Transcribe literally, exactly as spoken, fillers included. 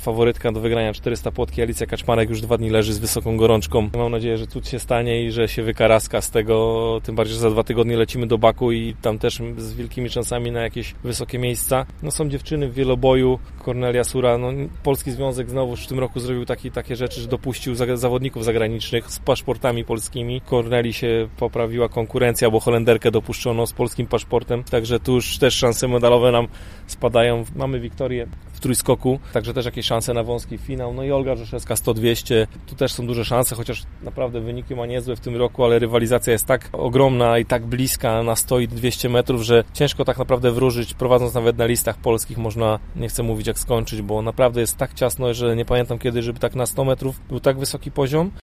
faworytka do wygrania czterysta płotki, Alicja Kaczmarek, już dwa dni leży z wysoką gorączką. Mam nadzieję, że cud się stanie i że się wykaraska z tego, tym bardziej, że za dwa tygodnie lecimy do Baku i tam też z wielkimi szansami na jakieś wysokie miejsca. No są dziewczyny w wieloboju, Kornelia Sura, no Polski Związek znowu w tym roku zrobił taki, takie rzeczy, że dopuścił zawodników zagranicznych z paszportami polskimi. Korneli się poprawiła konkurencja, bo Holenderkę dopuszczono z polskim paszportem, także tu już też szanse medalowe nam spadają. Mamy Wiktorię w trójskoku, także też jakieś szanse na wąski finał. No i Olga Rzeszewska sto dwieście, tu też są duże szanse, chociaż naprawdę wyniki ma niezłe w tym roku, ale rywalizacja jest tak ogromna i tak bliska na sto i dwieście metrów, że ciężko tak naprawdę wróżyć, prowadząc nawet na listach polskich, można, nie chcę mówić jak skończyć, bo naprawdę jest tak ciasno, że nie pamiętam kiedy, żeby tak na sto metrów był tak wysoki poziom.